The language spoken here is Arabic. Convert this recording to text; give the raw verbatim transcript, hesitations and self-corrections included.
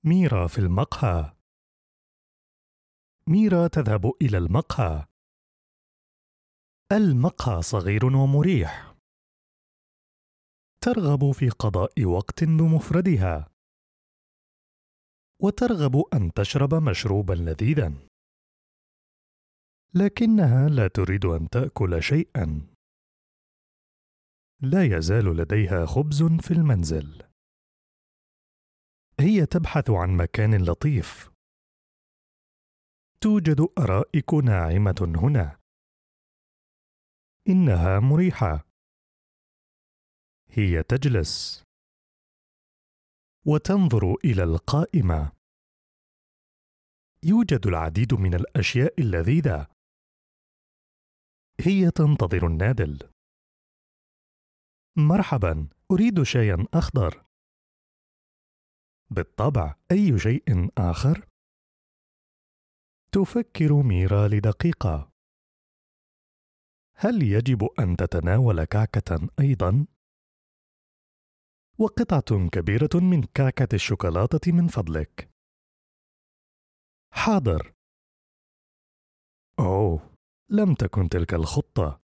ميرا في المقهى. ميرا تذهب إلى المقهى. المقهى صغير ومريح. ترغب في قضاء وقت بمفردها، وترغب أن تشرب مشروبا لذيذا، لكنها لا تريد أن تأكل شيئا. لا يزال لديها خبز في المنزل. هي تبحث عن مكان لطيف. توجد أرائك ناعمة هنا. إنها مريحة. هي تجلس وتنظر إلى القائمة. يوجد العديد من الأشياء اللذيذة. هي تنتظر النادل. مرحبا، أريد شايا أخضر. بالطبع، أي شيء آخر؟ تفكر ميرا لدقيقة. هل يجب أن تتناول كعكة أيضا؟ وقطعة كبيرة من كعكة الشوكولاتة من فضلك. حاضر. أوه، لم تكن تلك الخطة.